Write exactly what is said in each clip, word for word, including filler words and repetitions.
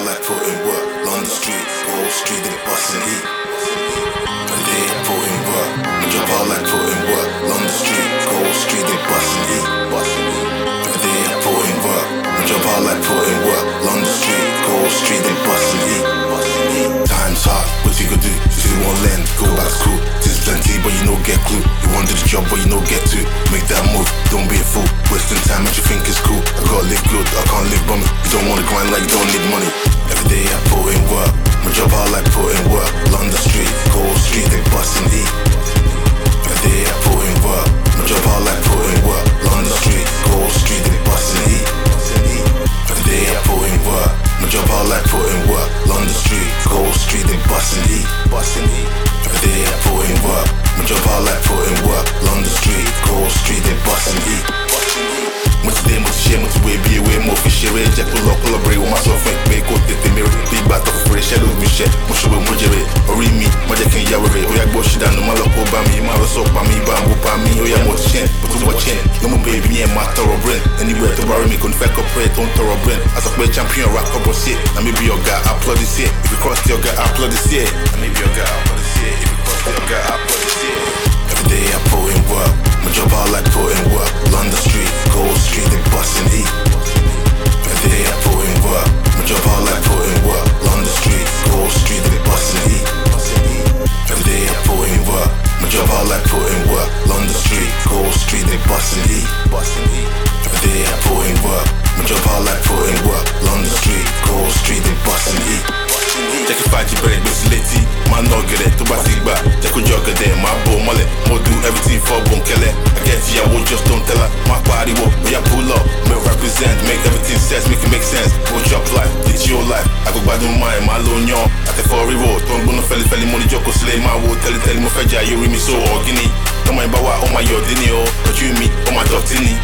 like putting work. London street, Gold Street, they bustin' heat. Every day I put in work. My job hard like putting work. London street, Gold Street, they bustin' heat. Every day I put in work. My job hard like putting work. London street, Gold Street, they bustin' heat. Time's hard, what you gonna do? Still won't lend, go back to school. There's plenty, but you no get clue. You want to do the job, but you no get to. Make that move, don't be a fool. Wasting time and you think it's cool. I gotta live good, I can't live bummy. You don't wanna grind like you don't need money. Every day I put in work. My job hard like putting work. London street, Gold Street, they bustin' heat. Every day I put in work. My job hard like putting work. London street, Gold Street, they bustin' heat. Every day I put in work. My job hard like putting work. London street, Gold Street, they bustin' heat. Every day I put in work. My job hard like putting work. London street, Gold Street, they bustin' heat. Much day, much share, much way, be away, more for share. Jack pull up, collaborate with myself, and make out the mirror. Big battle for fresh, shadow we share. Much way, much way, or read me, much I can yawe. Oh, yeah, go shit down the malak over me, my soap by me, bamboo by me. Oh, yeah, much chin, but to watch in. No more baby, me and my thorough brain. Anywhere to borrow me, couldn't fake up, pray, don't thorough brain. As a play champion, rock up or shit. Now maybe your guy, applaud this here. If you cross your guy, applaud this here. And maybe your guy, applaud this here. If you cross your guy, applaud this here. Every day I put in work. My job hard like putting work. London street, Gold Street, they bustin' heat. Every day I put in work. My job hard like putting work. London street, Gold Street, they bustin' heat. Every day I put in work. My job hard like putting work. London street, Gold Street, they bustin' heat. Every day I put in work. My job hard like putting work. London street, Gold Street, they bustin' heat. Check your fight, you better be slitty. Man, no get it, to back back. Check your jogger there, my boy, mullet. More do everything for Bon Kelly. I get you, I will just don't tell her. My body walk, when you pull up, me represent, make everything sense, make it make sense. Go drop life, it's your life. I go by the mind, my loan young. I take for a reward, don't go no felly felly money, joko slay my wood, tell it, tell it, my feja, you read me so organic. Don't mind about what, oh my yodini, oh, but you me, oh my doctini.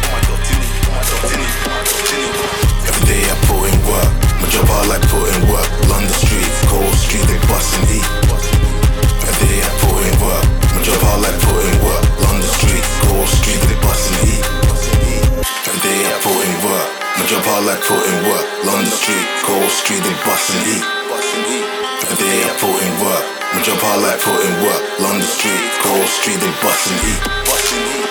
Every day I put in work. My job hard like putting work. London street, Gold Street, they bustin' heat. Every day I put in work. My job hard like putting work. London street, Gold Street, they bustin' heat. Every day I put in work. My job hard like putting work. London street, Gold Street, they bustin' heat. Every day I put in work. My job hard like putting work. London street, Gold Street, they bustin' heat.